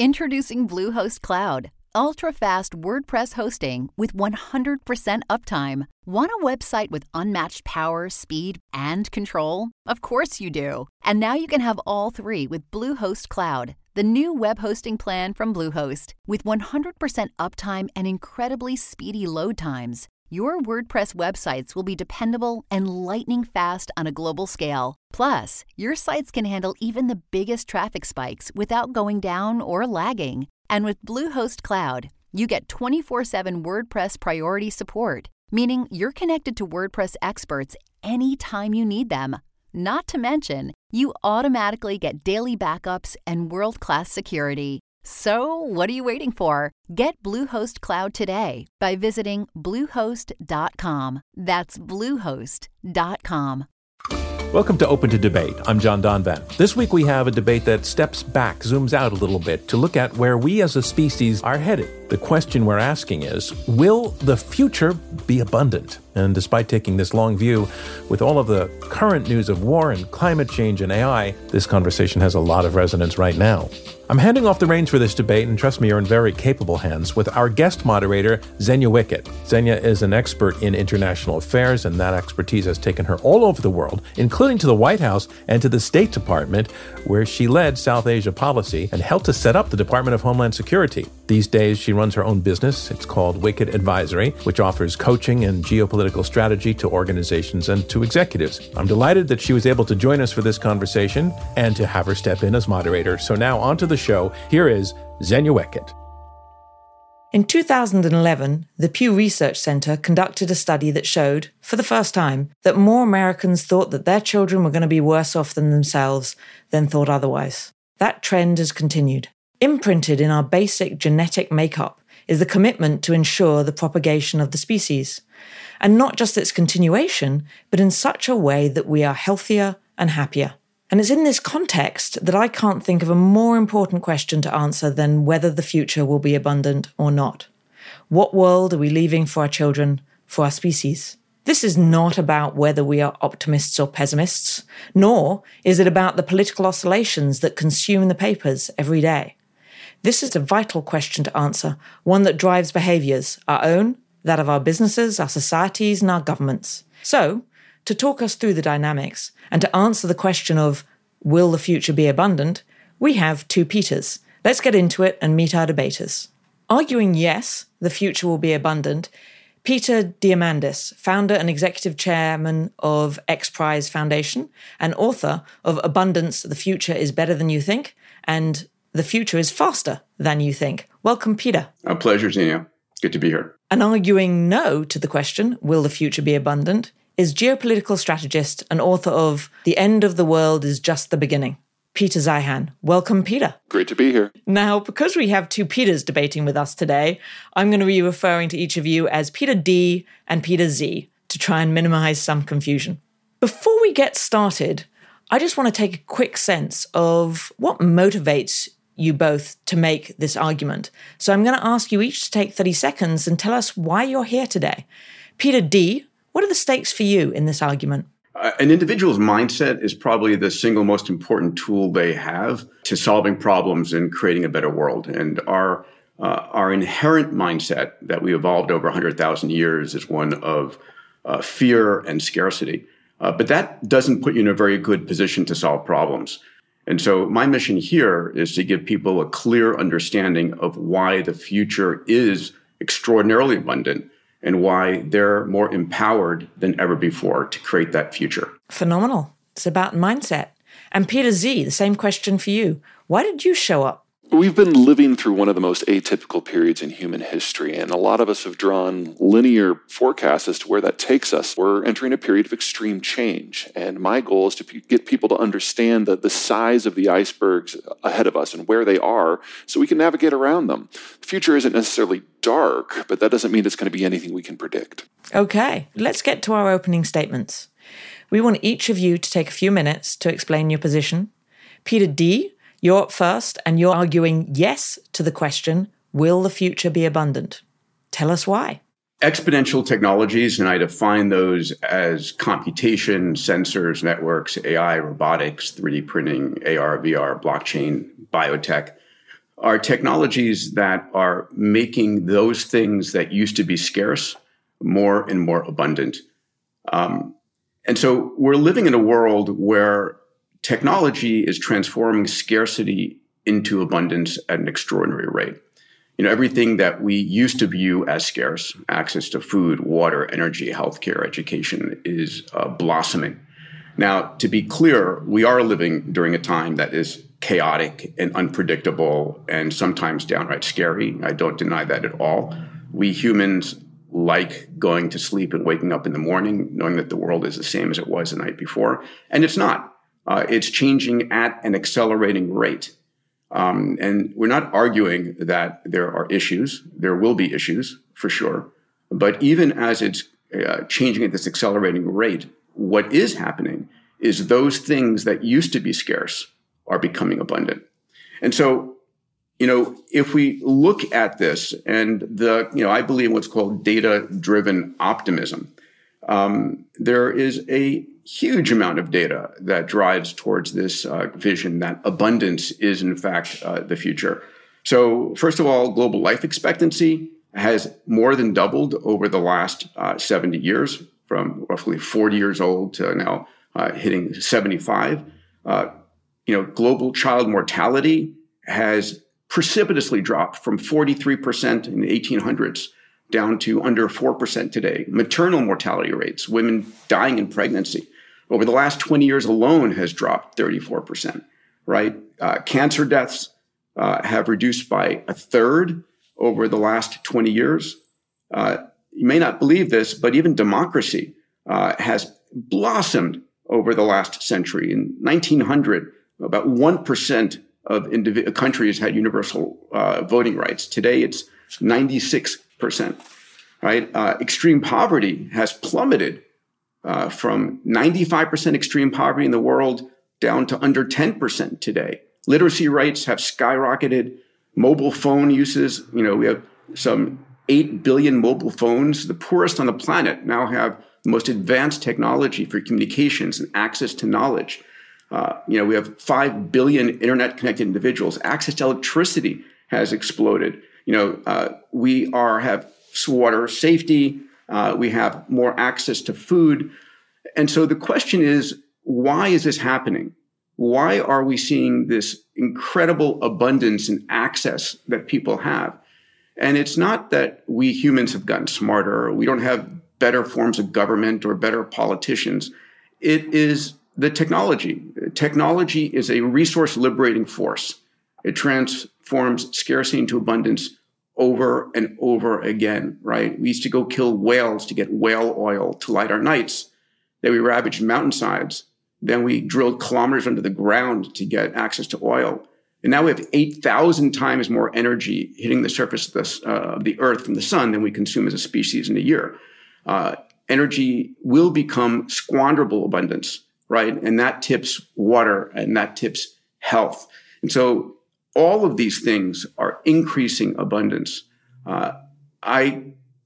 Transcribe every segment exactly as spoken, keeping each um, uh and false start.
Introducing Bluehost Cloud, ultra-fast WordPress hosting with one hundred percent uptime. Want a website with unmatched power, speed, and control? Of course you do. And now you can have all three with Bluehost Cloud, the new web hosting plan from Bluehost. With one hundred percent uptime and incredibly speedy load times, your WordPress websites will be dependable and lightning fast on a global scale. Plus, your sites can handle even the biggest traffic spikes without going down or lagging. And with Bluehost Cloud, you get twenty-four seven WordPress priority support, meaning you're connected to WordPress experts anytime you need them. Not to mention, you automatically get daily backups and world-class security. So, what are you waiting for? Get Bluehost Cloud today by visiting bluehost dot com. That's bluehost dot com. Welcome to Open to Debate. I'm John Donvan. This week we have a debate that steps back, zooms out a little bit to look at where we as a species are headed. The question we're asking is, will the future be abundant? And despite taking this long view, with all of the current news of war and climate change and A I, this conversation has a lot of resonance right now. I'm handing off the reins for this debate, and trust me, you're in very capable hands, with our guest moderator, Xenia Wickett. Xenia is an expert in international affairs, and that expertise has taken her all over the world, including to the White House and to the State Department, where she led South Asia policy and helped to set up the Department of Homeland Security. These days, she runs her own business. It's called Wickett Advisory, which offers coaching and geopolitical strategy to organizations and to executives. I'm delighted that she was able to join us for this conversation and to have her step in as moderator. So now on to the show. Here is Xenia Wickett. In two thousand eleven, the Pew Research Center conducted a study that showed, for the first time, that more Americans thought that their children were going to be worse off than themselves than thought otherwise. That trend has continued. Imprinted in our basic genetic makeup is the commitment to ensure the propagation of the species, and not just its continuation, but in such a way that we are healthier and happier. And it's in this context that I can't think of a more important question to answer than whether the future will be abundant or not. What world are we leaving for our children, for our species? This is not about whether we are optimists or pessimists, nor is it about the political oscillations that consume the papers every day. This is a vital question to answer, one that drives behaviours, our own, that of our businesses, our societies, and our governments. So, to talk us through the dynamics and to answer the question of, will the future be abundant, we have two Peters. Let's get into it and meet our debaters. Arguing yes, the future will be abundant, Peter Diamandis, founder and executive chairman of X Prize Foundation and author of Abundance, The Future is Better Than You Think, and The Future is Faster Than You Think. Welcome, Peter. A pleasure, Xenia. Good to be here. And arguing no to the question, will the future be abundant, is geopolitical strategist and author of The End of the World is Just the Beginning, Peter Zeihan. Welcome, Peter. Great to be here. Now, because we have two Peters debating with us today, I'm going to be referring to each of you as Peter D and Peter Z to try and minimize some confusion. Before we get started, I just want to take a quick sense of what motivates you both to make this argument. So I'm going to ask you each to take thirty seconds and tell us why you're here today. Peter D, what are the stakes for you in this argument? Uh, an individual's mindset is probably the single most important tool they have to solving problems and creating a better world. And our uh, our inherent mindset that we evolved over one hundred thousand years is one of uh, fear and scarcity. Uh, but that doesn't put you in a very good position to solve problems. And so my mission here is to give people a clear understanding of why the future is extraordinarily abundant and why they're more empowered than ever before to create that future. Phenomenal. It's about mindset. And Peter Z, the same question for you. Why did you show up? We've been living through one of the most atypical periods in human history, and a lot of us have drawn linear forecasts as to where that takes us. We're entering a period of extreme change, and my goal is to p- get people to understand the, the size of the icebergs ahead of us and where they are so we can navigate around them. The future isn't necessarily dark, but that doesn't mean it's going to be anything we can predict. Okay, let's get to our opening statements. We want each of you to take a few minutes to explain your position. Peter D., you're up first, and you're arguing yes to the question, will the future be abundant? Tell us why. Exponential technologies, and I define those as computation, sensors, networks, A I, robotics, three D printing, A R, V R, blockchain, biotech, are technologies that are making those things that used to be scarce more and more abundant. Um, and so we're living in a world where technology is transforming scarcity into abundance at an extraordinary rate. You know, everything that we used to view as scarce, access to food, water, energy, healthcare, education, is uh, blossoming. Now, to be clear, we are living during a time that is chaotic and unpredictable and sometimes downright scary. I don't deny that at all. We humans like going to sleep and waking up in the morning knowing that the world is the same as it was the night before. And it's not. Uh, it's changing at an accelerating rate. Um, and we're not arguing that there are issues. There will be issues, for sure. But even as it's uh, changing at this accelerating rate, what is happening is those things that used to be scarce are becoming abundant. And so, you know, if we look at this and the, you know, I believe in what's called data-driven optimism, um, there is a huge amount of data that drives towards this uh, vision that abundance is, in fact, uh, the future. So, first of all, global life expectancy has more than doubled over the last uh, seventy years, from roughly forty years old to now uh, hitting seventy-five. Uh, you know, global child mortality has precipitously dropped from forty-three percent in the eighteen hundreds down to under four percent today. Maternal mortality rates, women dying in pregnancy, over the last twenty years alone has dropped thirty-four percent, right? Uh, cancer deaths uh, have reduced by a third over the last twenty years. Uh, you may not believe this, but even democracy uh, has blossomed over the last century. In nineteen hundred, about one percent of indiv- countries had universal uh, voting rights. Today, it's ninety-six percent, right? Uh, extreme poverty has plummeted uh, from ninety-five percent extreme poverty in the world down to under ten percent today. Literacy rates have skyrocketed. Mobile phone uses, you know, we have some eight billion mobile phones. The poorest on the planet now have the most advanced technology for communications and access to knowledge. Uh, you know, we have five billion internet-connected individuals. Access to electricity has exploded. You know, uh, we are have water safety. Uh, we have more access to food. And so the question is, why is this happening? Why are we seeing this incredible abundance and access that people have? And it's not that we humans have gotten smarter. We don't have better forms of government or better politicians. It is the technology. Technology is a resource liberating force. It transforms scarcity into abundance over and over again, right? We used to go kill whales to get whale oil to light our nights. Then we ravaged mountainsides. Then we drilled kilometers under the ground to get access to oil. And now we have eight thousand times more energy hitting the surface of, this, uh, of the earth from the sun than we consume as a species in a year. Uh, energy will become squanderable abundance, right? And that tips water and that tips health. And so all of these things are increasing abundance. Uh, I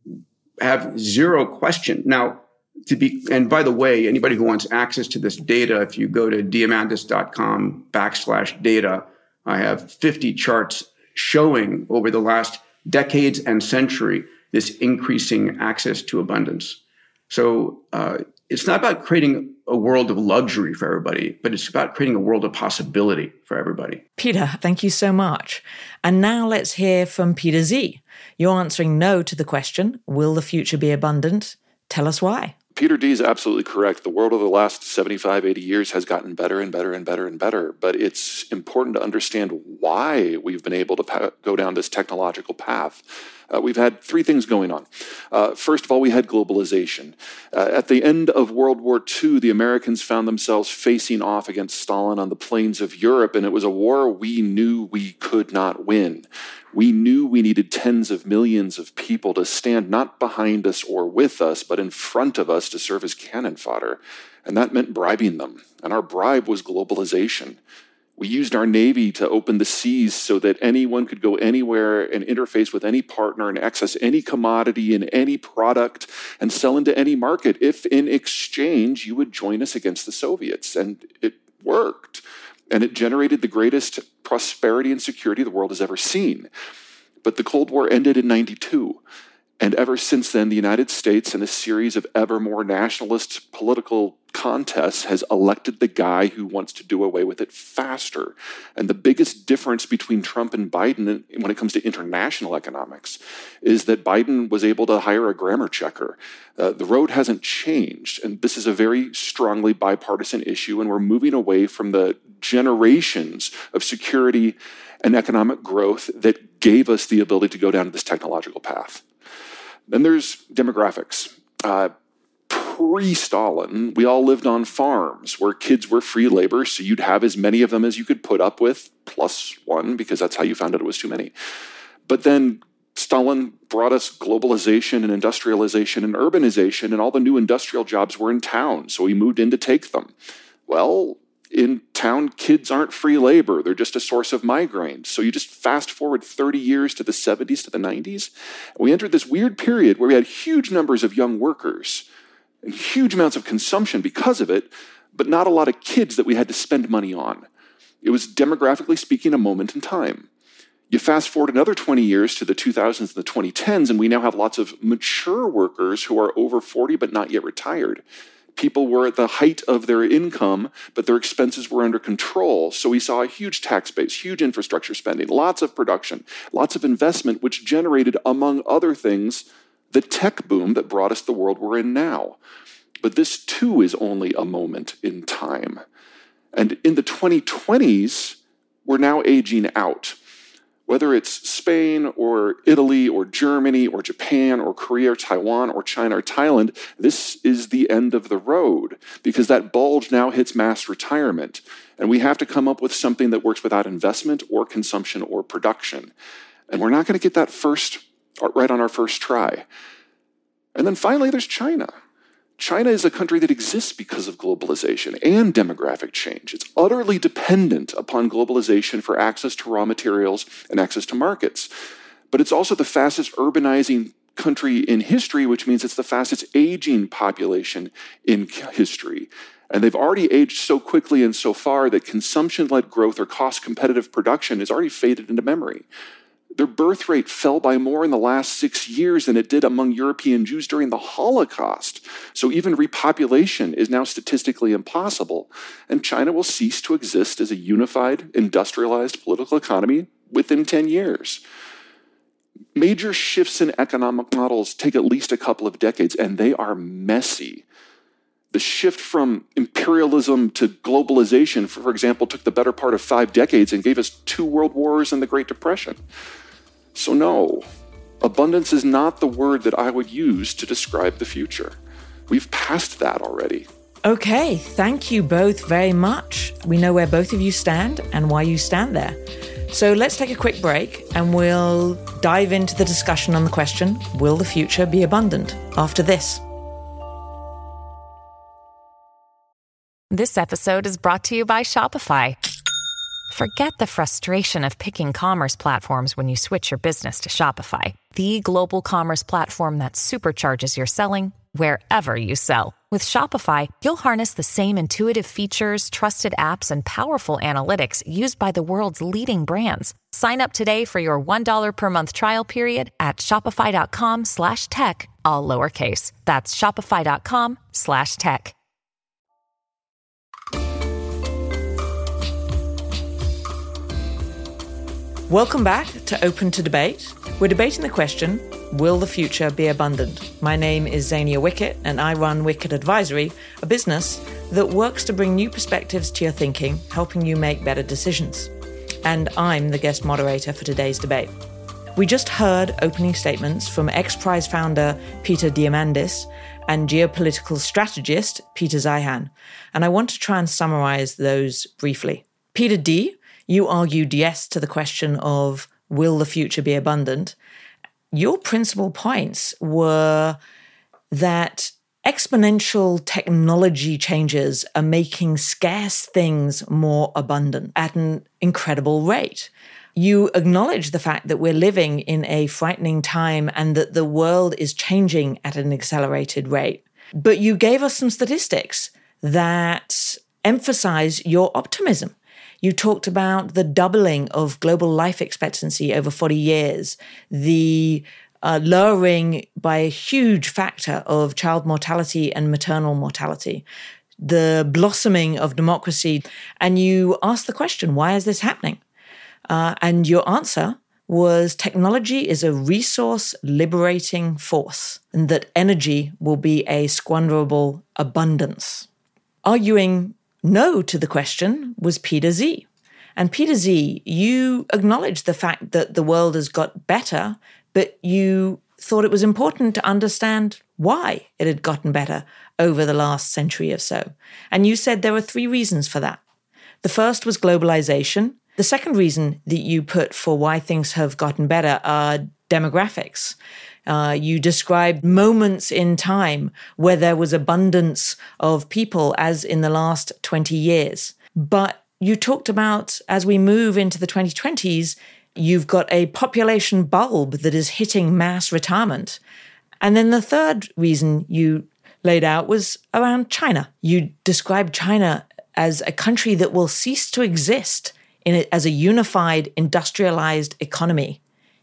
have zero question. Now, to be, and by the way, anybody who wants access to this data, if you go to diamandis.com backslash data, I have fifty charts showing over the last decades and century this increasing access to abundance. So uh, it's not about creating a world of luxury for everybody, but it's about creating a world of possibility for everybody. Peter, thank you so much. And now let's hear from Peter Z. You're answering no to the question, will the future be abundant? Tell us why. Peter D is absolutely correct. The world over the last seventy-five, eighty years has gotten better and better and better and better. But it's important to understand why we've been able to pa- go down this technological path. Uh, we've had three things going on. Uh, first of all, we had globalization. Uh, at the end of World War Two, the Americans found themselves facing off against Stalin on the plains of Europe, and it was a war we knew we could not win. We knew we needed tens of millions of people to stand not behind us or with us, but in front of us to serve as cannon fodder. And that meant bribing them. And our bribe was globalization. We used our Navy to open the seas so that anyone could go anywhere and interface with any partner and access any commodity and any product and sell into any market if in exchange you would join us against the Soviets. And it worked. and it generated the greatest prosperity and security the world has ever seen. But the Cold War ended in ninety-two. And ever since then, the United States, in a series of ever more nationalist political contests, has elected the guy who wants to do away with it faster. And the biggest difference between Trump and Biden when it comes to international economics is that Biden was able to hire a grammar checker. Uh, the road hasn't changed. And this is a very strongly bipartisan issue. And we're moving away from the generations of security and economic growth that gave us the ability to go down this technological path. Then there's demographics. Uh, pre-Stalin, we all lived on farms where kids were free labor, so you'd have as many of them as you could put up with, plus one, because that's how you found out it was too many. But then Stalin brought us globalization and industrialization and urbanization, and all the new industrial jobs were in town, so we moved in to take them. Well, in town, kids aren't free labor. They're just a source of migraine. So you just fast forward thirty years to the seventies, to the nineties, and we entered this weird period where we had huge numbers of young workers and huge amounts of consumption because of it, but not a lot of kids that we had to spend money on. It was, demographically speaking, a moment in time. You fast forward another twenty years to the two thousands and the twenty tens, and we now have lots of mature workers who are over forty but not yet retired. People were at the height of their income, but their expenses were under control. So we saw a huge tax base, huge infrastructure spending, lots of production, lots of investment, which generated, among other things, the tech boom that brought us the world we're in now. But this, too, is only a moment in time. And in the twenty twenties, we're now aging out. Whether it's Spain or Italy or Germany or Japan or Korea or Taiwan or China or Thailand, this is the end of the road because that bulge now hits mass retirement. And we have to come up with something that works without investment or consumption or production. And we're not going to get that first right on our first try. And then finally, there's China. China is a country that exists because of globalization and demographic change. It's utterly dependent upon globalization for access to raw materials and access to markets. But it's also the fastest urbanizing country in history, which means it's the fastest aging population in history. And they've already aged so quickly and so far that consumption-led growth or cost-competitive production is already faded into memory. Their birth rate fell by more in the last six years than it did among European Jews during the Holocaust. So even repopulation is now statistically impossible. And China will cease to exist as a unified, industrialized political economy within ten years. Major shifts in economic models take at least a couple of decades, and they are messy. The shift from imperialism to globalization, for example, took the better part of five decades and gave us two world wars and the Great Depression. So no, abundance is not the word that I would use to describe the future. We've passed that already. Okay, thank you both very much. We know where both of you stand and why you stand there. So let's take a quick break and we'll dive into the discussion on the question, will the future be abundant, after this? This episode is brought to you by Shopify. Forget the frustration of picking commerce platforms when you switch your business to Shopify, the global commerce platform that supercharges your selling wherever you sell. With Shopify, you'll harness the same intuitive features, trusted apps, and powerful analytics used by the world's leading brands. Sign up today for your one dollar per month trial period at shopify.com slash tech, all lowercase. That's shopify.com slash tech. Welcome back to Open to Debate. We're debating the question, will the future be abundant? My name is Zania Wickett, and I run Wickett Advisory, a business that works to bring new perspectives to your thinking, helping you make better decisions. And I'm the guest moderator for today's debate. We just heard opening statements from X-Prize founder Peter Diamandis and geopolitical strategist Peter Zeihan, and I want to try and summarize those briefly. Peter D., you argued yes to the question of, will the future be abundant? Your principal points were that exponential technology changes are making scarce things more abundant at an incredible rate. You acknowledge the fact that we're living in a frightening time and that the world is changing at an accelerated rate. But you gave us some statistics that emphasize your optimism. You talked about the doubling of global life expectancy over forty years, the uh, lowering by a huge factor of child mortality and maternal mortality, the blossoming of democracy. And you asked the question, why is this happening? Uh, and your answer was technology is a resource liberating force, and that energy will be a squanderable abundance. Arguing no to the question was Peter Z. And Peter Z, you acknowledged the fact that the world has got better, but you thought it was important to understand why it had gotten better over the last century or so. And you said there were three reasons for that. The first was globalization. The second reason that you put for why things have gotten better are demographics. Uh, you described moments in time where there was abundance of people, as in the last twenty years. But you talked about, as we move into the twenty twenties, you've got a population bulb that is hitting mass retirement. And then the third reason you laid out was around China. You described China as a country that will cease to exist in it as a unified, industrialized economy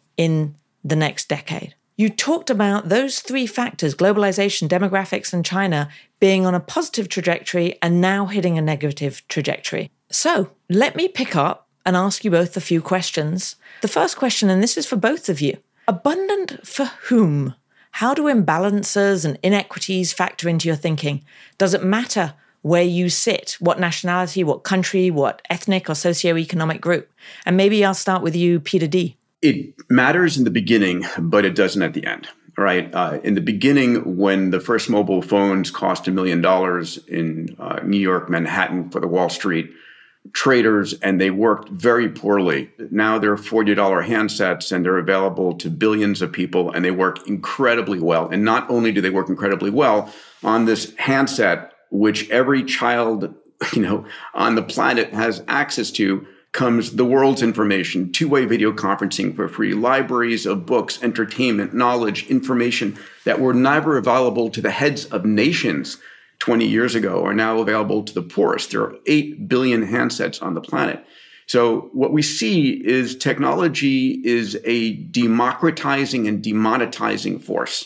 in the next decade. You talked about those three factors, globalization, demographics, and China, being on a positive trajectory and now hitting a negative trajectory. So let me pick up and ask you both a few questions. The first question, and this is for both of you, abundant for whom? How do imbalances and inequities factor into your thinking? Does it matter where you sit, what nationality, what country, what ethnic or socioeconomic group? And maybe I'll start with you, Peter D. It matters in the beginning, but it doesn't at the end, right? Uh, in the beginning, when the first mobile phones cost a million dollars in uh, New York, Manhattan for the Wall Street traders, and they worked very poorly. Now they're forty dollars handsets and they're available to billions of people and they work incredibly well. And not only do they work incredibly well on this handset, which every child, you know, on the planet has access to, comes the world's information, two-way video conferencing for free, libraries of books, entertainment, knowledge, information that were never available to the heads of nations twenty years ago are now available to the poorest. There are eight billion handsets on the planet. So what we see is technology is a democratizing and demonetizing force.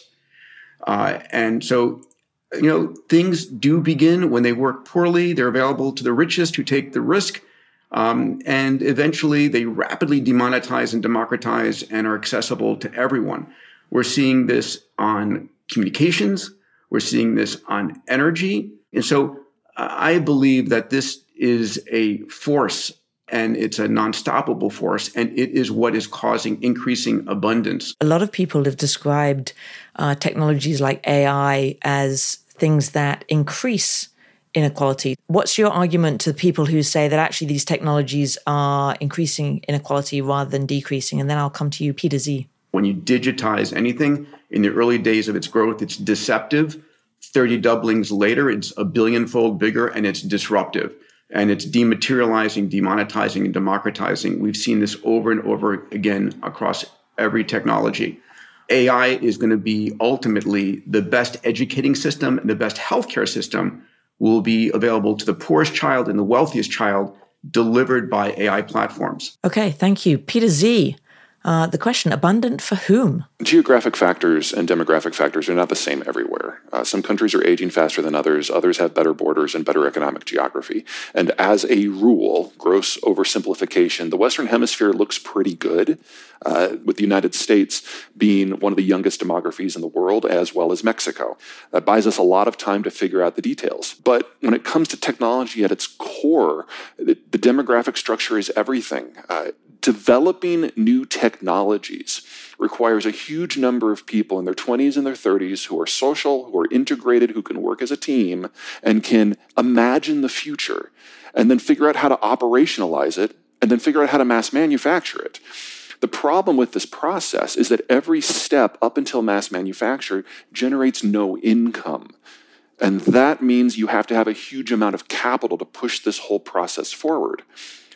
Uh, and so You know, things do begin when they work poorly. They're available to the richest who take the risk. Um, and eventually they rapidly demonetize and democratize and are accessible to everyone. We're seeing this on communications. We're seeing this on energy. And so uh, I believe that this is a force, and it's a non-stoppable force, and it is what is causing increasing abundance. A lot of people have described uh, technologies like A I as things that increase inequality. What's your argument to people who say that actually these technologies are increasing inequality rather than decreasing? And then I'll come to you, Peter Z. When you digitize anything in the early days of its growth, it's deceptive. thirty doublings later, it's a billionfold bigger, and it's disruptive. And it's dematerializing, demonetizing, and democratizing. We've seen this over and over again across every technology. A I is going to be ultimately the best educating system, and the best healthcare system will be available to the poorest child and the wealthiest child, delivered by A I platforms. Okay, thank you. Peter Z, uh, the question, abundant for whom? Geographic factors and demographic factors are not the same everywhere. Uh, some countries are aging faster than others. Others have better borders and better economic geography. And as a rule, gross oversimplification, the Western Hemisphere looks pretty good, uh, with the United States being one of the youngest demographies in the world, as well as Mexico. That buys us a lot of time to figure out the details. But when it comes to technology at its core, the, the demographic structure is everything. Uh, developing new technologies requires a huge number of people in their twenties and their thirties who are social, who are integrated, who can work as a team, and can imagine the future, and then figure out how to operationalize it, and then figure out how to mass manufacture it. The problem with this process is that every step up until mass manufacture generates no income. And that means you have to have a huge amount of capital to push this whole process forward.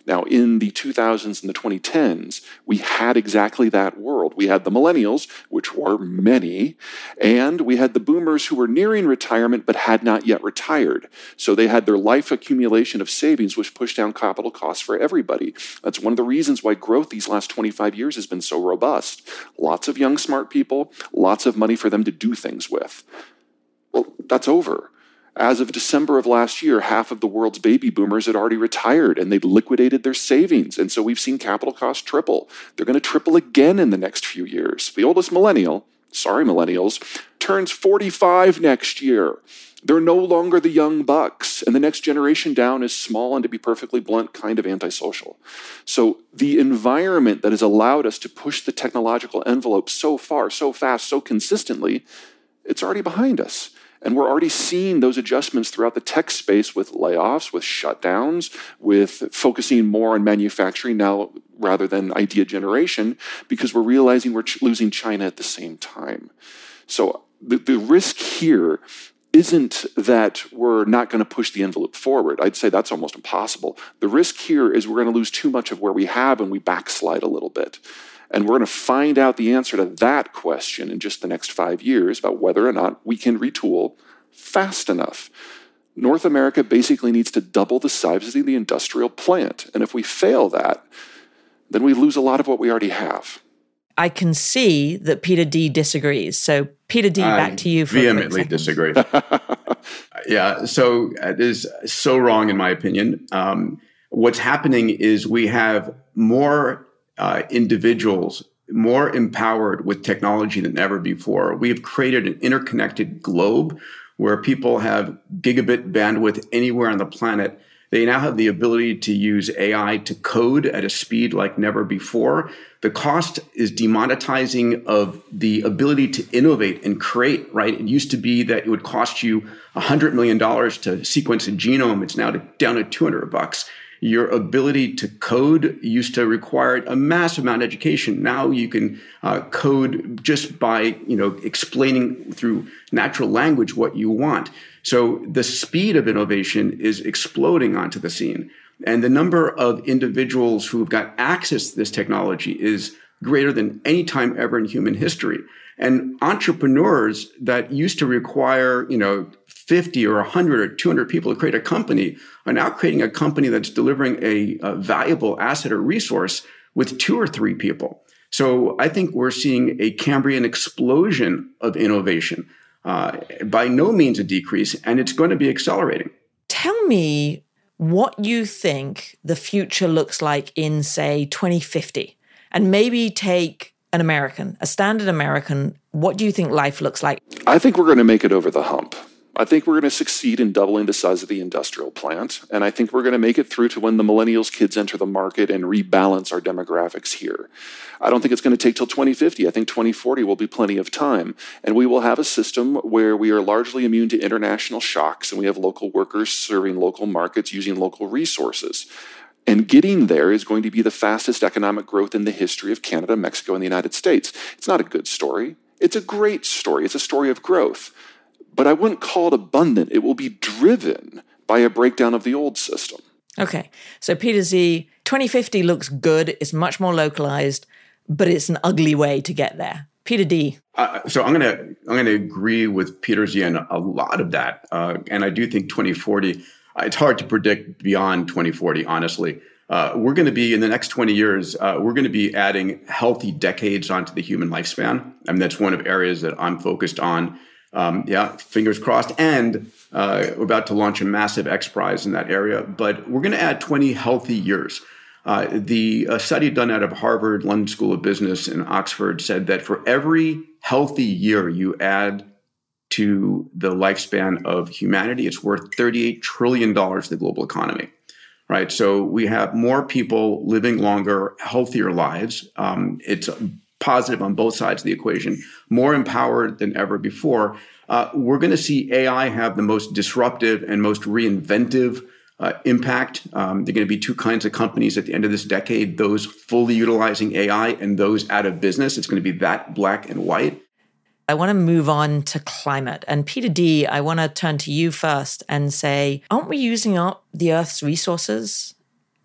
Now, in the two thousands and the twenty tens, we had exactly that world. We had the millennials, which were many, and we had the boomers who were nearing retirement but had not yet retired. So they had their life accumulation of savings, which pushed down capital costs for everybody. That's one of the reasons why growth these last twenty-five years has been so robust. Lots of young, smart people, lots of money for them to do things with. Well, that's over. As of December of last year, half of the world's baby boomers had already retired and they'd liquidated their savings. And so we've seen capital costs triple. They're going to triple again in the next few years. The oldest millennial, sorry millennials, turns forty-five next year. They're no longer the young bucks. And the next generation down is small and, to be perfectly blunt, kind of antisocial. So the environment that has allowed us to push the technological envelope so far, so fast, so consistently, it's already behind us. And we're already seeing those adjustments throughout the tech space with layoffs, with shutdowns, with focusing more on manufacturing now rather than idea generation, because we're realizing we're ch- losing China at the same time. So the, the risk here isn't that we're not going to push the envelope forward. I'd say that's almost impossible. The risk here is we're going to lose too much of where we have and we backslide a little bit. And we're going to find out the answer to that question in just the next five years about whether or not we can retool fast enough. North America basically needs to double the size of the industrial plant. And if we fail that, then we lose a lot of what we already have. I can see that Peter D disagrees. So Peter D, back I to you for vehemently disagree. Yeah, so it is so wrong in my opinion. Um, what's happening is we have more Uh, individuals more empowered with technology than ever before. We have created an interconnected globe where people have gigabit bandwidth anywhere on the planet. They now have the ability to use A I to code at a speed like never before. The cost is demonetizing of the ability to innovate and create, right? It used to be that it would cost you one hundred million dollars to sequence a genome. It's now to, down to two hundred bucks. Your ability to code used to require a massive amount of education. Now you can uh, code just by, you know, explaining through natural language what you want. So the speed of innovation is exploding onto the scene. And the number of individuals who've got access to this technology is greater than any time ever in human history. And entrepreneurs that used to require, you know, fifty or one hundred or two hundred people to create a company are now creating a company that's delivering a, a valuable asset or resource with two or three people. So I think we're seeing a Cambrian explosion of innovation, uh, by no means a decrease, and it's going to be accelerating. Tell me what you think the future looks like in, say, twenty fifty, and maybe take an American, a standard American. What do you think life looks like? I think we're going to make it over the hump. I think we're going to succeed in doubling the size of the industrial plant. And I think we're going to make it through to when the millennials' kids enter the market and rebalance our demographics here. I don't think it's going to take till twenty fifty. I think twenty forty will be plenty of time. And we will have a system where we are largely immune to international shocks and we have local workers serving local markets using local resources. And getting there is going to be the fastest economic growth in the history of Canada, Mexico, and the United States. It's not a good story. It's a great story. It's a story of growth. But I wouldn't call it abundant. It will be driven by a breakdown of the old system. Okay. So Peter Z, twenty fifty looks good. It's much more localized, but it's an ugly way to get there. Peter D. Uh, so I'm going to I'm going to agree with Peter Z on a lot of that. Uh, and I do think twenty forty, uh, it's hard to predict beyond twenty forty, honestly. Uh, we're going to be, in the next twenty years, uh, we're going to be adding healthy decades onto the human lifespan. I mean, that's one of areas that I'm focused on. Um, yeah, fingers crossed. And uh, we're about to launch a massive X Prize in that area. But we're going to add twenty healthy years. Uh, the a study done out of Harvard, London School of Business, and Oxford said that for every healthy year you add to the lifespan of humanity, it's worth thirty-eight trillion dollars to the global economy. Right. So we have more people living longer, healthier lives. Um, it's positive on both sides of the equation, more empowered than ever before. Uh, we're going to see A I have the most disruptive and most reinventive uh, impact. Um, there are going to be two kinds of companies at the end of this decade, those fully utilizing A I and those out of business. It's going to be that black and white. I want to move on to climate. And Peter D, I want to turn to you first and say, aren't we using up the Earth's resources?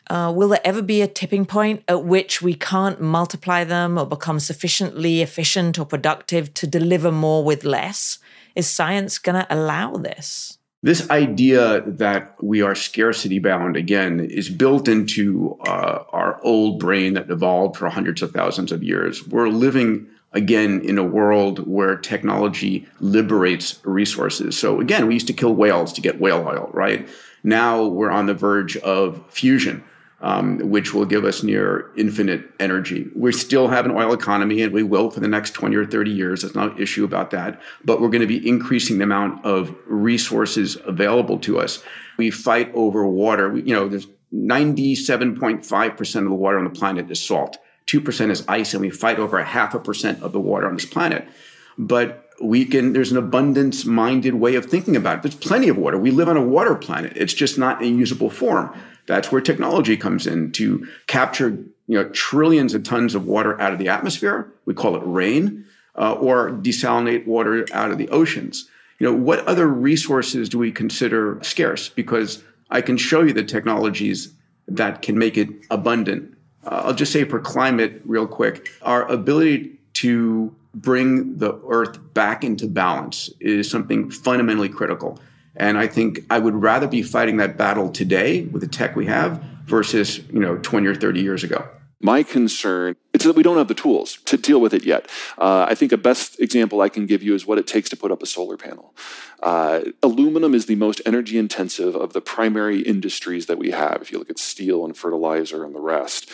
Uh, will there ever be a tipping point at which we can't multiply them or become sufficiently efficient or productive to deliver more with less? Is science going to allow this? This idea that we are scarcity bound, again, is built into uh, our old brain that evolved for hundreds of thousands of years. We're living, again, in a world where technology liberates resources. So again, we used to kill whales to get whale oil, right? Now we're on the verge of fusion, um, which will give us near infinite energy. We still have an oil economy, and we will for the next twenty or thirty years. There's no issue about that. But we're going to be increasing the amount of resources available to us. We fight over water. We, you know, there's ninety-seven point five percent of the water on the planet is salt. two percent is ice, and we fight over a half a percent of the water on this planet. But we can, there's an abundance-minded way of thinking about it. There's plenty of water. We live on a water planet. It's just not in usable form. That's where technology comes in to capture, you know, trillions of tons of water out of the atmosphere. We call it rain, uh, or desalinate water out of the oceans. You know, what other resources do we consider scarce? Because I can show you the technologies that can make it abundant. Uh, I'll just say for climate real quick, our ability to bring the Earth back into balance is something fundamentally critical. And I think I would rather be fighting that battle today with the tech we have versus, you know, twenty or thirty years ago. My concern is that we don't have the tools to deal with it yet. Uh, I think a best example I can give you is what it takes to put up a solar panel. Uh, aluminum is the most energy intensive of the primary industries that we have, if you look at steel and fertilizer and the rest.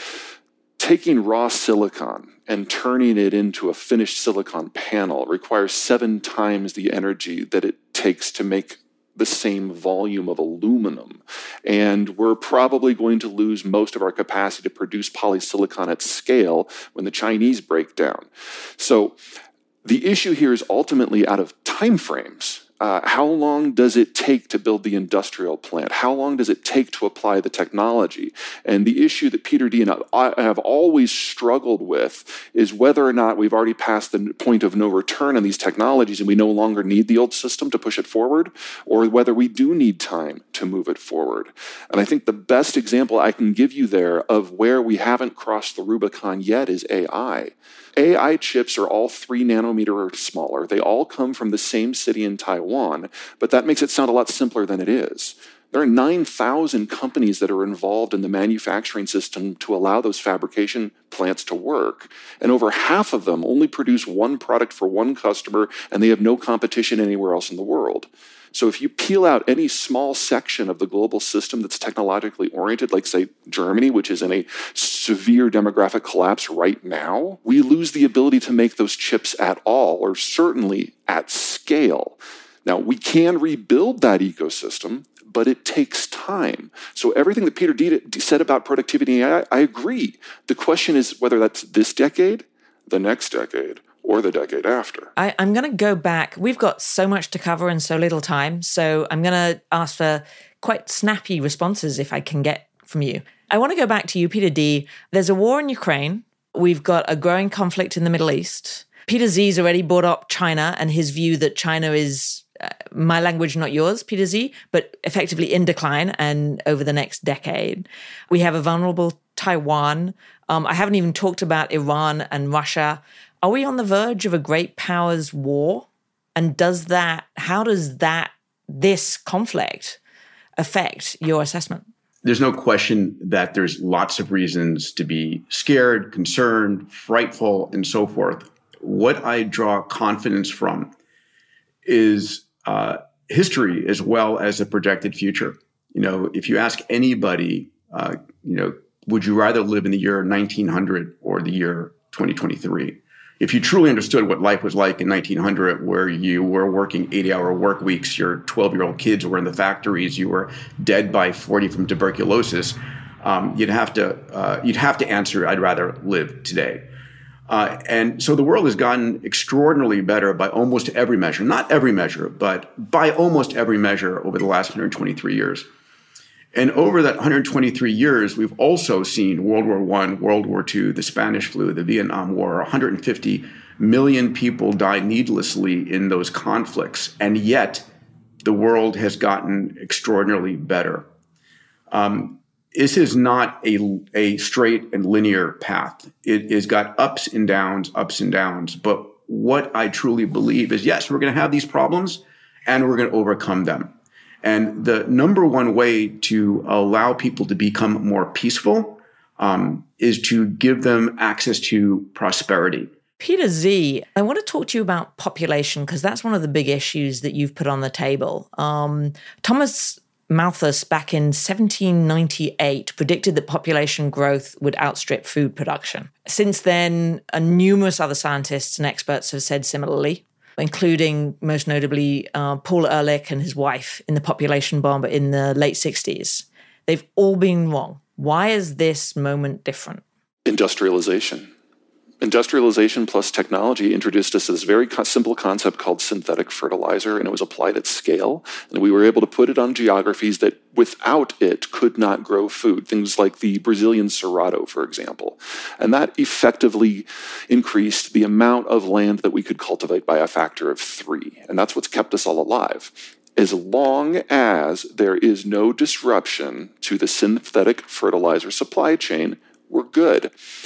Taking raw silicon and turning it into a finished silicon panel requires seven times the energy that it takes to make the same volume of aluminum. And we're probably going to lose most of our capacity to produce polysilicon at scale when the Chinese break down. So the issue here is ultimately out of timeframes. Uh, how long does it take to build the industrial plant? How long does it take to apply the technology? And the issue that Peter D. and I have always struggled with is whether or not we've already passed the point of no return on these technologies and we no longer need the old system to push it forward, or whether we do need time to move it forward. And I think the best example I can give you there of where we haven't crossed the Rubicon yet is A I. A I chips are all three nanometer or smaller. They all come from the same city in Taiwan, but that makes it sound a lot simpler than it is. There are nine thousand companies that are involved in the manufacturing system to allow those fabrication plants to work. And over half of them only produce one product for one customer, and they have no competition anywhere else in the world. So if you peel out any small section of the global system that's technologically oriented, like, say, Germany, which is in a severe demographic collapse right now, we lose the ability to make those chips at all, or certainly at scale. Now, we can rebuild that ecosystem, but it takes time. So everything that Peter D. said about productivity, I, I agree. The question is whether that's this decade, the next decade, or the decade after. I, I'm going to go back. We've got so much to cover in so little time, so I'm going to ask for quite snappy responses if I can get from you. I want to go back to you, Peter D. There's a war in Ukraine. We've got a growing conflict in the Middle East. Peter Z's already brought up China and his view that China is, uh, my language, not yours, Peter Z, but effectively in decline and over the next decade. We have a vulnerable Taiwan. Um, I haven't even talked about Iran and Russia. Are we on the verge of a great powers war? And does that, how does that, this conflict affect your assessment? There's no question that there's lots of reasons to be scared, concerned, frightful, and so forth. What I draw confidence from is uh, history as well as a projected future. You know, if you ask anybody, uh, you know, would you rather live in the year nineteen hundred or the year twenty twenty-three? If you truly understood what life was like in nineteen hundred, where you were working eighty-hour work weeks, your twelve-year-old kids were in the factories, you were dead by forty from tuberculosis, um, you'd have to uh, you'd have to answer, I'd rather live today. Uh, and so the world has gotten extraordinarily better by almost every measure, not every measure, but by almost every measure over the last one hundred twenty-three years. And over that one hundred twenty-three years, we've also seen World War One, World War Two, the Spanish flu, the Vietnam War. one hundred fifty million people died needlessly in those conflicts. And yet the world has gotten extraordinarily better. Um, this is not a, a straight and linear path. It has got ups and downs, ups and downs. But what I truly believe is, yes, we're going to have these problems and we're going to overcome them. And the number one way to allow people to become more peaceful um, is to give them access to prosperity. Peter Z, I want to talk to you about population because that's one of the big issues that you've put on the table. Um, Thomas Malthus back in seventeen ninety-eight predicted that population growth would outstrip food production. Since then, uh, numerous other scientists and experts have said similarly, including most notably uh, Paul Ehrlich and his wife in The Population Bomb in the late sixties. They've all been wrong. Why is this moment different? Industrialization. Industrialization plus technology introduced us to this very co- simple concept called synthetic fertilizer, and it was applied at scale. And we were able to put it on geographies that without it could not grow food, things like the Brazilian Cerrado, for example. And that effectively increased the amount of land that we could cultivate by a factor of three. And that's what's kept us all alive. As long as there is no disruption to the synthetic fertilizer supply chain, we're good.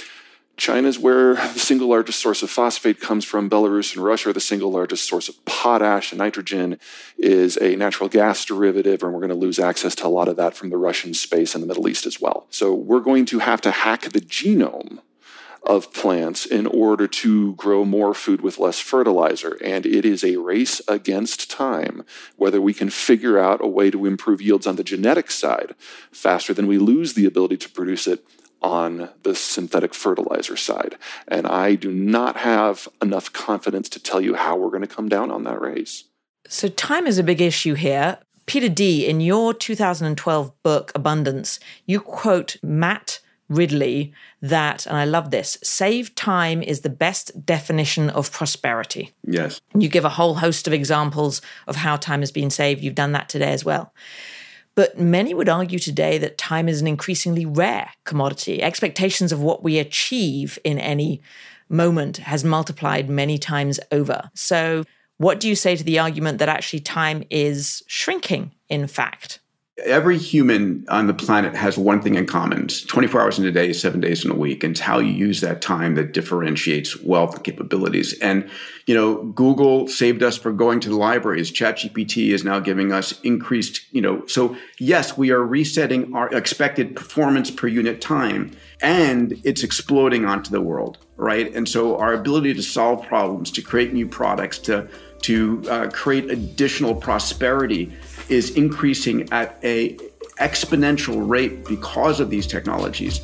China's where the single largest source of phosphate comes from. Belarus and Russia are the single largest source of potash, and nitrogen is a natural gas derivative, and we're going to lose access to a lot of that from the Russian space and the Middle East as well. So we're going to have to hack the genome of plants in order to grow more food with less fertilizer. And it is a race against time, whether we can figure out a way to improve yields on the genetic side faster than we lose the ability to produce it on the synthetic fertilizer side. And I do not have enough confidence to tell you how we're going to come down on that race. So time is a big issue here. Peter D., in your two thousand twelve book, Abundance, you quote Matt Ridley that, and I love this, save time is the best definition of prosperity. Yes. You give a whole host of examples of how time has been saved. You've done that today as well. But many would argue today that time is an increasingly rare commodity. Expectations of what we achieve in any moment has multiplied many times over. So what do you say to the argument that actually time is shrinking, in fact? Every human on the planet has one thing in common. It's twenty-four hours in a day, seven days in a week. And it's how you use that time that differentiates wealth and capabilities. And, you know, Google saved us for going to the libraries. ChatGPT is now giving us increased, you know, so yes, we are resetting our expected performance per unit time, and it's exploding onto the world, right? And so our ability to solve problems, to create new products, to, to uh, create additional prosperity is increasing at a exponential rate because of these technologies.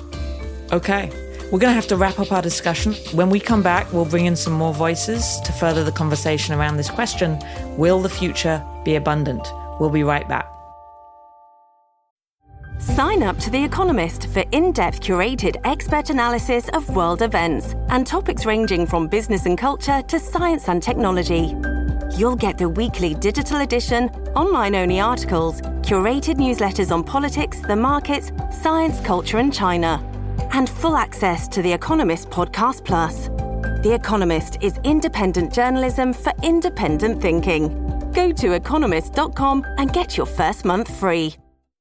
Okay, we're going to have to wrap up our discussion. When we come back, we'll bring in some more voices to further the conversation around this question. Will the future be abundant? We'll be right back. Sign up to The Economist for in-depth curated expert analysis of world events and topics ranging from business and culture to science and technology. You'll get the weekly digital edition, online-only articles, curated newsletters on politics, the markets, science, culture, and China, and full access to The Economist Podcast Plus. The Economist is independent journalism for independent thinking. Go to economist dot com and get your first month free.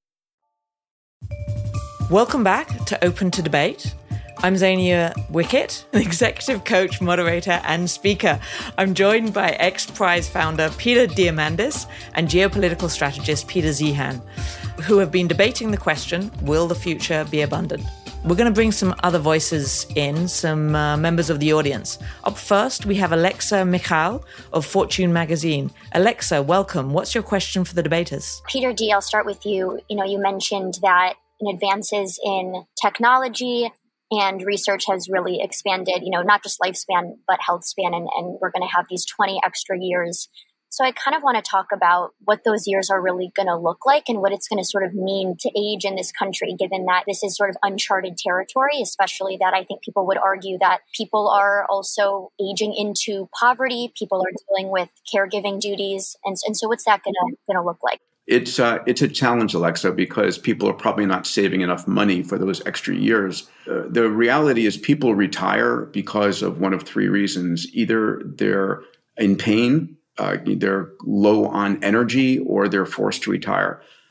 Welcome back to Open to Debate. I'm Zania Wickett, an executive coach, moderator, and speaker. I'm joined by X-Prize founder Peter Diamandis and geopolitical strategist Peter Zeihan, who have been debating the question, will the future be abundant? We're going to bring some other voices in, some uh, members of the audience. Up first, we have Alexa Michal of Fortune magazine. Alexa, welcome. What's your question for the debaters? Peter D., I'll start with you. You know, you mentioned that in advances in technology and research has really expanded, you know, not just lifespan, but health span. And, and we're going to have these twenty extra years. So I kind of want to talk about what those years are really going to look like and what it's going to sort of mean to age in this country, given that this is sort of uncharted territory, especially that I think people would argue that people are also aging into poverty. People are dealing with caregiving duties. And, and so what's that going to going to look like? It's uh, it's a challenge, Alexa, because people are probably not saving enough money for those extra years. Uh, the reality is people retire because of one of three reasons. Either they're in pain, uh, they're low on energy, or they're forced to retire.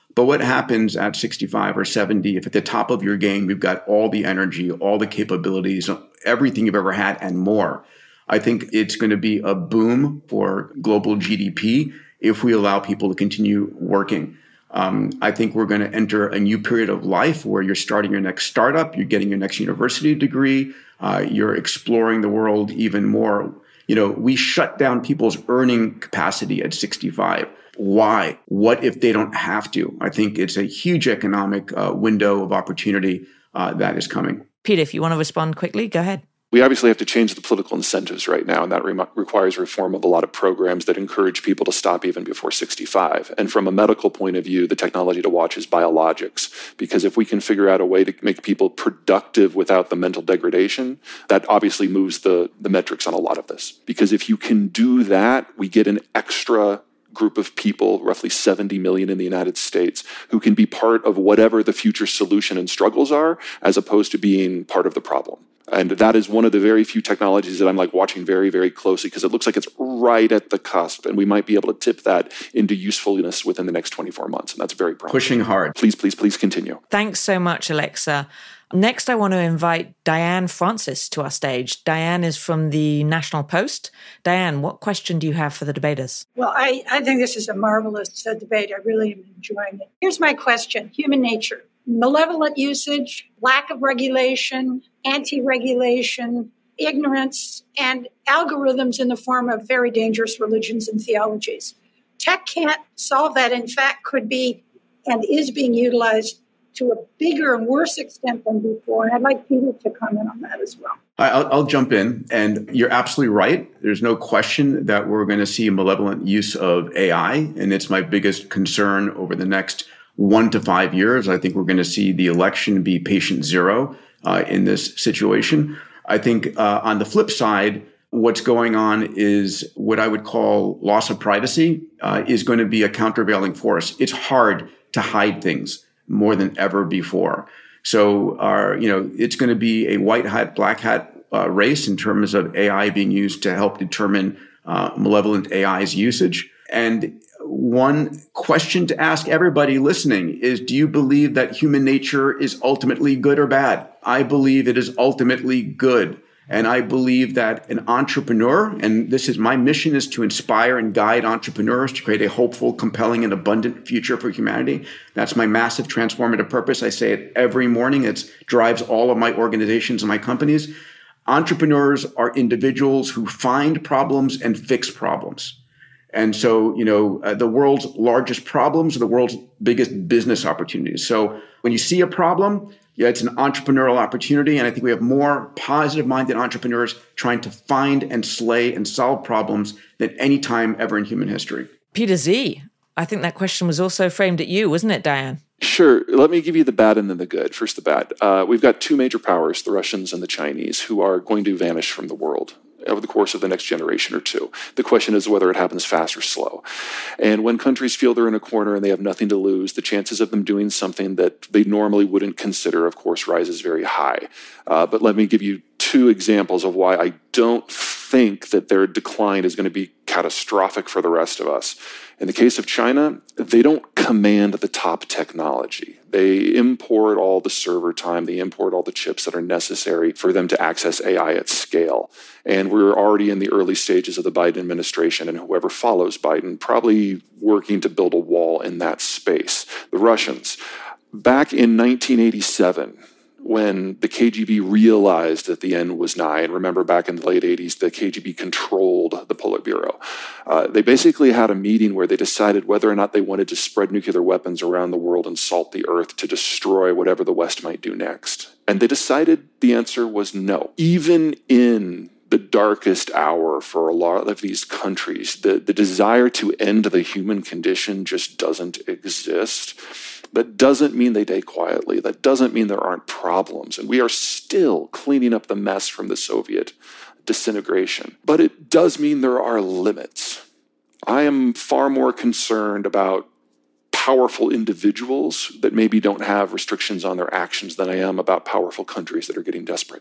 But what happens at sixty-five or seventy if at the top of your game, you've got all the energy, all the capabilities, everything you've ever had and more? I think it's going to be a boom for global G D P if we allow people to continue working. Um, I think we're going to enter a new period of life where you're starting your next startup, you're getting your next university degree, uh, you're exploring the world even more. You know, we shut down people's earning capacity at sixty-five. Why? What if they don't have to? I think it's a huge economic uh, window of opportunity uh, that is coming. Peter, if you want to respond quickly, go ahead. We obviously have to change the political incentives right now, and that re- requires reform of a lot of programs that encourage people to stop even before sixty-five. And from a medical point of view, the technology to watch is biologics, because if we can figure out a way to make people productive without the mental degradation, that obviously moves the, the metrics on a lot of this. Because if you can do that, we get an extra group of people, roughly seventy million in the United States, who can be part of whatever the future solution and struggles are, as opposed to being part of the problem. And that is one of the very few technologies that I'm like watching very, very closely, because it looks like it's right at the cusp, and we might be able to tip that into usefulness within the next twenty-four months. And that's very promising. Pushing hard. Please, please, please continue. Thanks so much, Alexa. Next, I want to invite Diane Francis to our stage. Diane is from the National Post. Diane, what question do you have for the debaters? Well, I, I think this is a marvelous uh, debate. I really am enjoying it. Here's my question. Human nature. Malevolent usage, lack of regulation, anti-regulation, ignorance, and algorithms in the form of very dangerous religions and theologies. Tech can't solve that. In fact, could be and is being utilized to a bigger and worse extent than before. And I'd like Peter to comment on that as well. I'll, I'll jump in. And you're absolutely right. There's no question that we're going to see malevolent use of A I. And it's my biggest concern over the next one to five years. I think we're going to see the election be patient zero uh, in this situation. I think uh, on the flip side, what's going on is what I would call loss of privacy uh, is going to be a countervailing force. It's hard to hide things more than ever before. So, our, you know, it's going to be a white hat, black hat uh, race in terms of A I being used to help determine uh, malevolent A I's usage. And one question to ask everybody listening is, do you believe that human nature is ultimately good or bad? I believe it is ultimately good. And I believe that an entrepreneur, and this is my mission, is to inspire and guide entrepreneurs to create a hopeful, compelling, and abundant future for humanity. That's my massive transformative purpose. I say it every morning. It drives all of my organizations and my companies. Entrepreneurs are individuals who find problems and fix problems. And so, you know, uh, the world's largest problems are the world's biggest business opportunities. So when you see a problem, yeah, it's an entrepreneurial opportunity. And I think we have more positive-minded entrepreneurs trying to find and slay and solve problems than any time ever in human history. Peter Z., I think that question was also framed at you, wasn't it, Diane? Sure. Let me give you the bad and then the good. First, the bad. Uh, we've got two major powers, the Russians and the Chinese, who are going to vanish from the world over the course of the next generation or two. The question is whether it happens fast or slow. And when countries feel they're in a corner and they have nothing to lose, the chances of them doing something that they normally wouldn't consider, of course, rises very high. Uh, but let me give you two examples of why I don't think that their decline is going to be catastrophic for the rest of us. In the case of China, they don't command the top technology. They import all the server time. They import all the chips that are necessary for them to access A I at scale. And we're already in the early stages of the Biden administration, and whoever follows Biden probably working to build a wall in that space. The Russians, back in nineteen eighty-seven, when the K G B realized that the end was nigh, and remember back in the late eighties, the K G B controlled the Politburo. Uh, they basically had a meeting where they decided whether or not they wanted to spread nuclear weapons around the world and salt the earth to destroy whatever the West might do next. And they decided the answer was no. Even in the darkest hour for a lot of these countries, the, the desire to end the human condition just doesn't exist. That doesn't mean they die quietly. That doesn't mean there aren't problems. And we are still cleaning up the mess from the Soviet disintegration. But it does mean there are limits. I am far more concerned about powerful individuals that maybe don't have restrictions on their actions than I am about powerful countries that are getting desperate.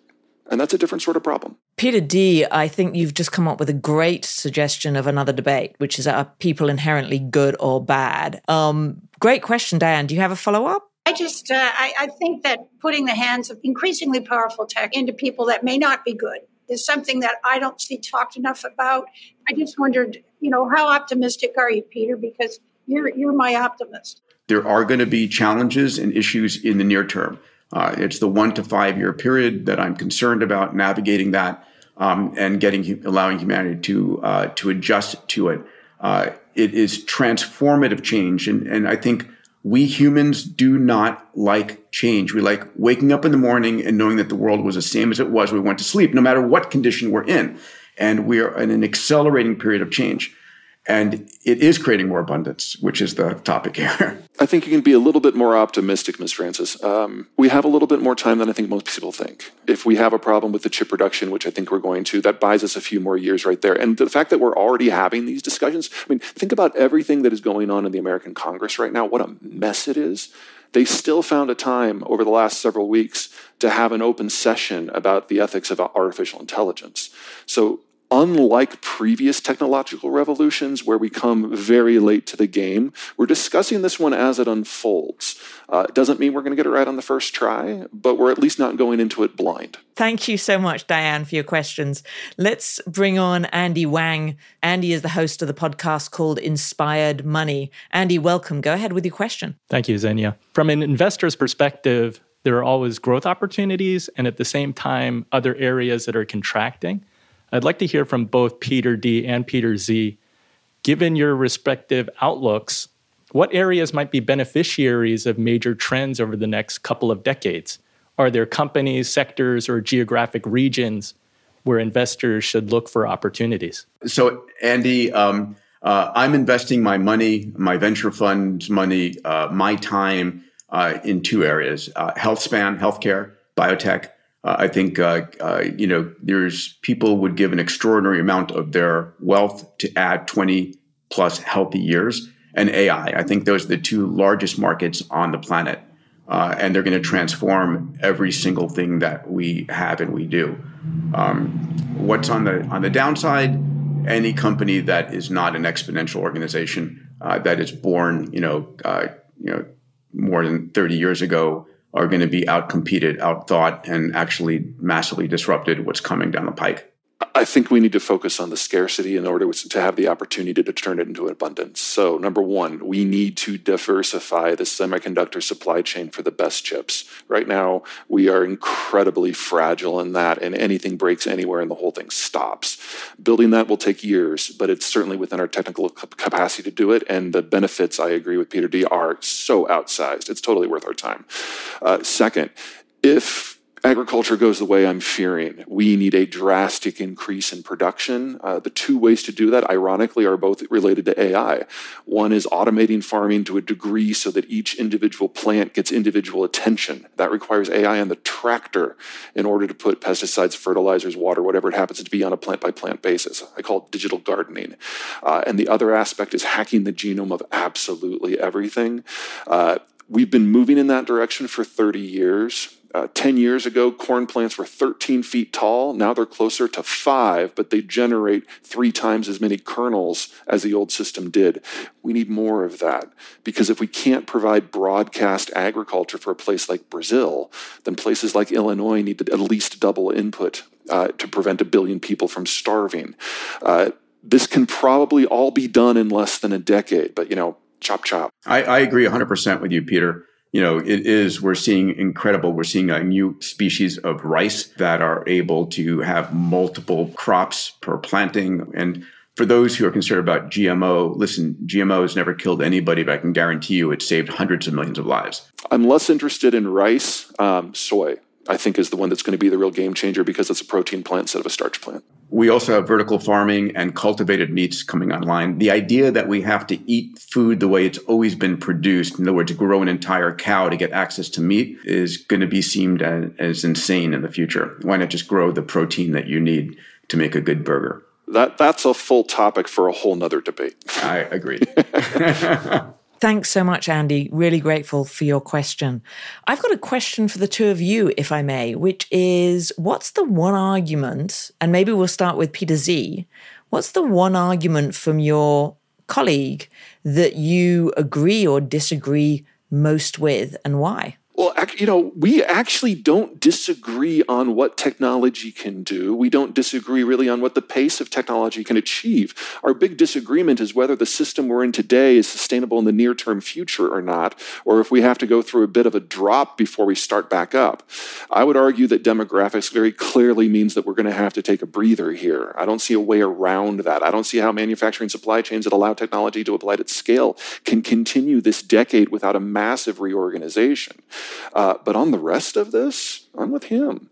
And that's a different sort of problem. Peter D., I think you've just come up with a great suggestion of another debate, which is, are people inherently good or bad? Um, great question, Diane. Do you have a follow-up? I just, uh, I, I think that putting the hands of increasingly powerful tech into people that may not be good is something that I don't see talked enough about. I just wondered, you know, how optimistic are you, Peter? Because you're you're my optimist. There are going to be challenges and issues in the near term. Uh, it's the one to five year period that I'm concerned about navigating that um, and getting allowing humanity to uh, to adjust to it. Uh, it is transformative change, and and I think we humans do not like change. We like waking up in the morning and knowing that the world was the same as it was when we went to sleep, no matter what condition we're in. And we are in an accelerating period of change. And it is creating more abundance, which is the topic here. I think you can be a little bit more optimistic, Miz Francis. Um, we have a little bit more time than I think most people think. If we have a problem with the chip production, which I think we're going to, that buys us a few more years right there. And the fact that we're already having these discussions, I mean, think about everything that is going on in the American Congress right now, what a mess it is. They still found a time over the last several weeks to have an open session about the ethics of artificial intelligence. So unlike previous technological revolutions where we come very late to the game, we're discussing this one as it unfolds. Uh, it doesn't mean we're going to get it right on the first try, but we're at least not going into it blind. Thank you so much, Diane, for your questions. Let's bring on Andy Wang. Andy is the host of the podcast called Inspired Money. Andy, welcome. Go ahead with your question. Thank you, Xenia. From an investor's perspective, there are always growth opportunities and at the same time, other areas that are contracting. I'd like to hear from both Peter D. and Peter Z. Given your respective outlooks, what areas might be beneficiaries of major trends over the next couple of decades? Are there companies, sectors, or geographic regions where investors should look for opportunities? So, Andy, um, uh, I'm investing my money, my venture fund's money, uh, my time uh, in two areas, uh, health span, healthcare, biotech. Uh, I think, uh, uh, you know, there's people would give an extraordinary amount of their wealth to add twenty plus healthy years, and A I. I think those are the two largest markets on the planet, uh, and they're going to transform every single thing that we have and we do. Um, what's on the on the downside? Any company that is not an exponential organization uh, that is born, you know, uh, you know, more than thirty years ago, are going to be outcompeted, outthought, and actually massively disrupted what's coming down the pike. I think we need to focus on the scarcity in order to have the opportunity to turn it into abundance. So number one, we need to diversify the semiconductor supply chain for the best chips. Right now, we are incredibly fragile in that, and anything breaks anywhere and the whole thing stops. Building that will take years, but it's certainly within our technical capacity to do it, and the benefits, I agree with Peter D., are so outsized. It's totally worth our time. Uh, second, if agriculture goes the way I'm fearing, we need a drastic increase in production. Uh, the two ways to do that, ironically, are both related to A I. One is automating farming to a degree so that each individual plant gets individual attention. That requires A I on the tractor in order to put pesticides, fertilizers, water, whatever it happens to be, on a plant-by-plant basis. I call it digital gardening. Uh, and the other aspect is hacking the genome of absolutely everything. Uh, we've been moving in that direction for thirty years. Uh, ten years ago, corn plants were thirteen feet tall. Now they're closer to five, but they generate three times as many kernels as the old system did. We need more of that, because if we can't provide broadcast agriculture for a place like Brazil, then places like Illinois need to at least double input uh, to prevent a billion people from starving. Uh, this can probably all be done in less than a decade, but, you know, chop, chop. I, I agree one hundred percent with you, Peter. You know, it is, we're seeing incredible, we're seeing a new species of rice that are able to have multiple crops per planting. And for those who are concerned about G M O, listen, G M O has never killed anybody, but I can guarantee you it saved hundreds of millions of lives. I'm less interested in rice. Um, soy, I think, is the one that's going to be the real game changer, because it's a protein plant instead of a starch plant. We also have vertical farming and cultivated meats coming online. The idea that we have to eat food the way it's always been produced, in other words, to grow an entire cow to get access to meat, is going to be seen as, as insane in the future. Why not just grow the protein that you need to make a good burger? That That's a full topic for a whole nother debate. I agree. Thanks so much, Andy. Really grateful for your question. I've got a question for the two of you, if I may, which is, what's the one argument, and maybe we'll start with Peter Z, what's the one argument from your colleague that you agree or disagree most with, and why? Well, you know, we actually don't disagree on what technology can do. We don't disagree really on what the pace of technology can achieve. Our big disagreement is whether the system we're in today is sustainable in the near-term future or not, or if we have to go through a bit of a drop before we start back up. I would argue that demographics very clearly means that we're going to have to take a breather here. I don't see a way around that. I don't see how manufacturing supply chains that allow technology to apply at scale can continue this decade without a massive reorganization. Uh, but on the rest of this, I'm with him.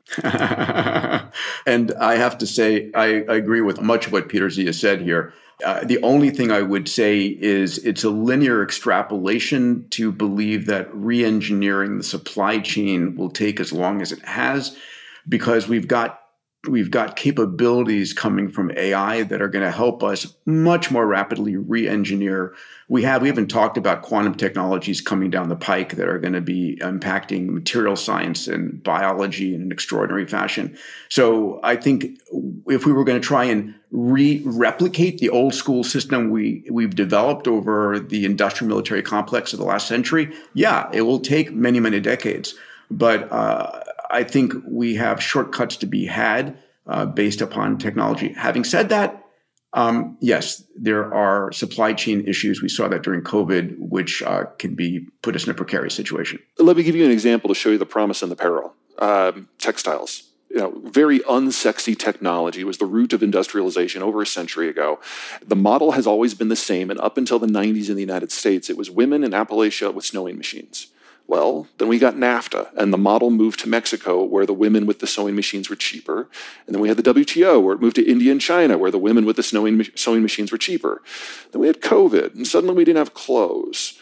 And I have to say, I, I agree with much of what Peter Z has said here. Uh, the only thing I would say is it's a linear extrapolation to believe that re-engineering the supply chain will take as long as it has, because we've got We've got capabilities coming from A I that are going to help us much more rapidly re-engineer. We have, we haven't talked about quantum technologies coming down the pike that are going to be impacting material science and biology in an extraordinary fashion. So I think if we were going to try and re-replicate the old school system we, we've developed over the industrial military complex of the last century, yeah, it will take many, many decades. But uh, I think we have shortcuts to be had uh, based upon technology. Having said that, um, yes, there are supply chain issues. We saw that during COVID, which uh, can be put us in a precarious situation. Let me give you an example to show you the promise in the peril. Um, textiles. You know, very unsexy technology was the root of industrialization over a century ago. The model has always been the same, and up until the nineties in the United States, it was women in Appalachia with sewing machines. Well, then we got NAFTA, and the model moved to Mexico, where the women with the sewing machines were cheaper. And then we had the W T O, where it moved to India and China, where the women with the sewing, sewing machines were cheaper. Then we had COVID, and suddenly we didn't have clothes.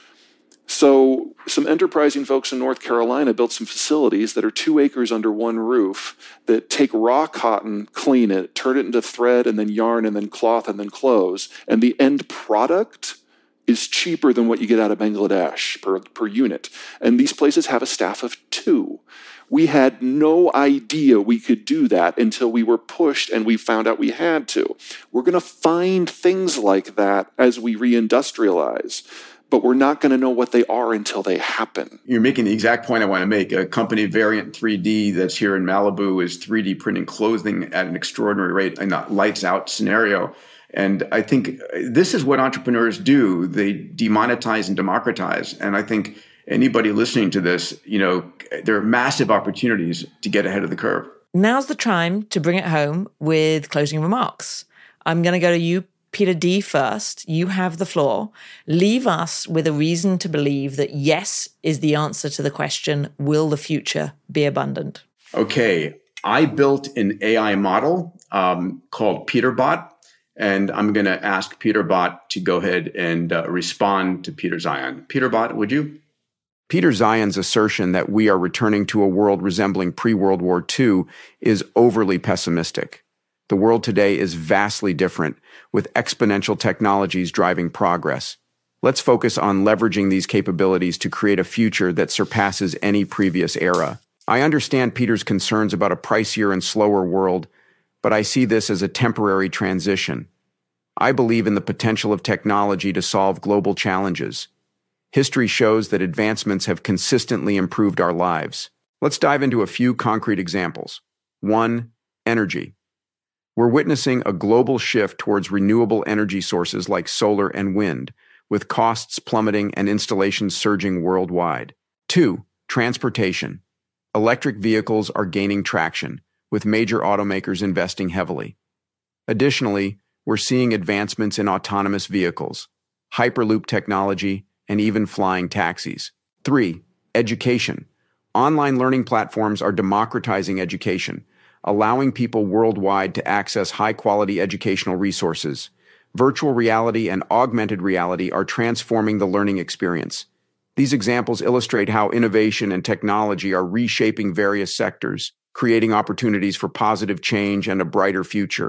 So some enterprising folks in North Carolina built some facilities that are two acres under one roof that take raw cotton, clean it, turn it into thread, and then yarn, and then cloth, and then clothes. And the end product is cheaper than what you get out of Bangladesh per, per unit. And these places have a staff of two. We had no idea we could do that until we were pushed and we found out we had to. We're going to find things like that as we reindustrialize, but we're not going to know what they are until they happen. You're making the exact point I want to make. A company, Variant three D, that's here in Malibu, is three D printing clothing at an extraordinary rate in a lights out scenario. And I think this is what entrepreneurs do. They demonetize and democratize. And I think anybody listening to this, you know, there are massive opportunities to get ahead of the curve. Now's the time to bring it home with closing remarks. I'm going to go to you, Peter D, first. You have the floor. Leave us with a reason to believe that yes is the answer to the question, will the future be abundant? Okay. I built an A I model um, called Peterbot. And I'm going to ask Peterbot to go ahead and uh, respond to Peter Zeihan. Peterbot, would you? Peter Zeihan's assertion that we are returning to a world resembling pre-World War Two is overly pessimistic. The world today is vastly different, with exponential technologies driving progress. Let's focus on leveraging these capabilities to create a future that surpasses any previous era. I understand Peter's concerns about a pricier and slower world, but I see this as a temporary transition. I believe in the potential of technology to solve global challenges. History shows that advancements have consistently improved our lives. Let's dive into a few concrete examples. One, energy. We're witnessing a global shift towards renewable energy sources like solar and wind, with costs plummeting and installations surging worldwide. Two, transportation. Electric vehicles are gaining traction, with major automakers investing heavily. Additionally, we're seeing advancements in autonomous vehicles, Hyperloop technology, and even flying taxis. Three, education. Online learning platforms are democratizing education, allowing people worldwide to access high-quality educational resources. Virtual reality and augmented reality are transforming the learning experience. These examples illustrate how innovation and technology are reshaping various sectors, creating opportunities for positive change and a brighter future.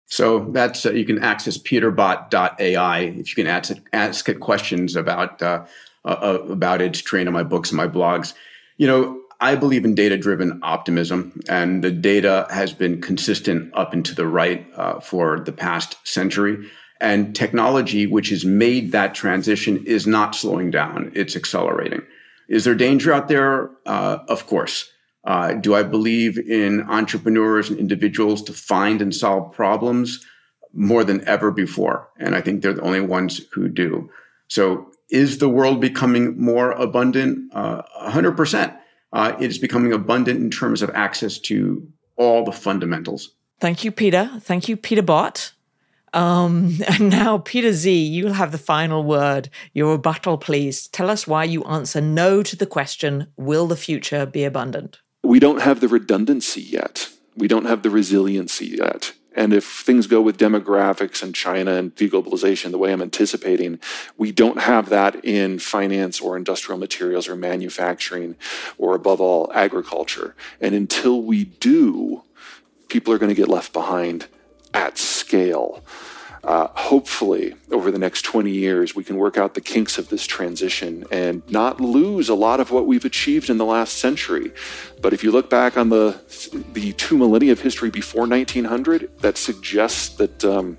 So that's uh, you can access peterbot dot A I if you can ask it, ask it questions about uh, uh, about it, train on my books and my blogs. You know, I believe in data-driven optimism, and the data has been consistent up and to the right uh, for the past century. And technology, which has made that transition, is not slowing down. It's accelerating. Is there danger out there? Uh, of course. Uh, do I believe in entrepreneurs and individuals to find and solve problems? More than ever before. And I think they're the only ones who do. So is the world becoming more abundant? Uh, one hundred percent. Uh, it is becoming abundant in terms of access to all the fundamentals. Thank you, Peter. Thank you, Peter Bott. Um, and now, Peter Z, you'll have the final word. Your rebuttal, please. Tell us why you answer no to the question, will the future be abundant? We don't have the redundancy yet. We don't have the resiliency yet. And if things go with demographics and China and deglobalization the way I'm anticipating, we don't have that in finance or industrial materials or manufacturing or, above all, agriculture. And until we do, people are going to get left behind at scale. Uh, hopefully, over the next twenty years, we can work out the kinks of this transition and not lose a lot of what we've achieved in the last century. But if you look back on the the two millennia of history before nineteen hundred, that suggests that um,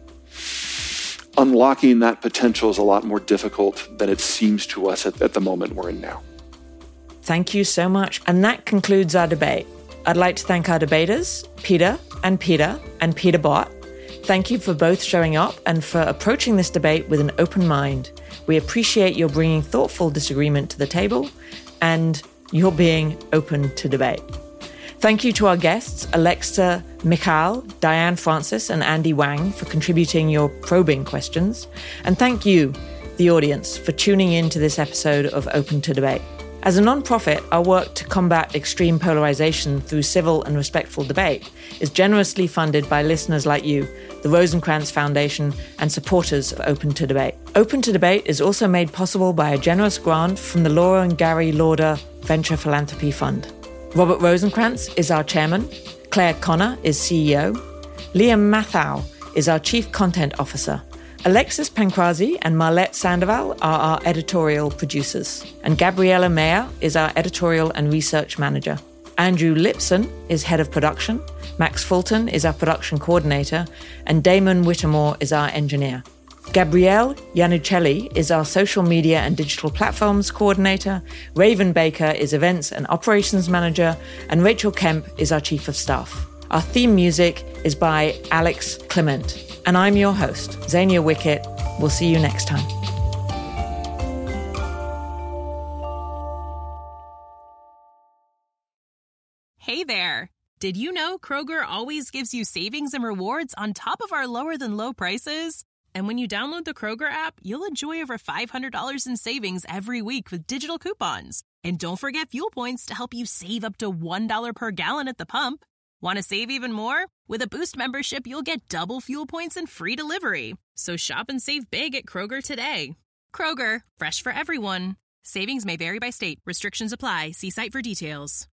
unlocking that potential is a lot more difficult than it seems to us at, at the moment we're in now. Thank you so much. And that concludes our debate. I'd like to thank our debaters, Peter and Peter and Peter Bott. Thank you for both showing up and for approaching this debate with an open mind. We appreciate your bringing thoughtful disagreement to the table and your being open to debate. Thank you to our guests, Alexa Michal, Diane Francis, and Andy Wang, for contributing your probing questions. And thank you, the audience, for tuning in to this episode of Open to Debate. As a non-profit, our work to combat extreme polarization through civil and respectful debate is generously funded by listeners like you, the Rosencrantz Foundation, and supporters of Open to Debate. Open to Debate is also made possible by a generous grant from the Laura and Gary Lauder Venture Philanthropy Fund. Robert Rosencrantz is our chairman, Claire Connor is C E O, Liam Mathau is our chief content officer, Alexis Pancrazi and Marlette Sandoval are our editorial producers, and Gabriella Mayer is our editorial and research manager. Andrew Lipson is head of production, Max Fulton is our production coordinator, and Damon Whittemore is our engineer. Gabrielle Yanucelli is our social media and digital platforms coordinator, Raven Baker is events and operations manager, and Rachel Kemp is our chief of staff. Our theme music is by Alex Clement. And I'm your host, Zania Wickett. We'll see you next time. Hey there. Did you know Kroger always gives you savings and rewards on top of our lower than low prices? And when you download the Kroger app, you'll enjoy over five hundred dollars in savings every week with digital coupons. And don't forget fuel points to help you save up to one dollar per gallon at the pump. Want to save even more? With a Boost membership, you'll get double fuel points and free delivery. So shop and save big at Kroger today. Kroger, fresh for everyone. Savings may vary by state. Restrictions apply. See site for details.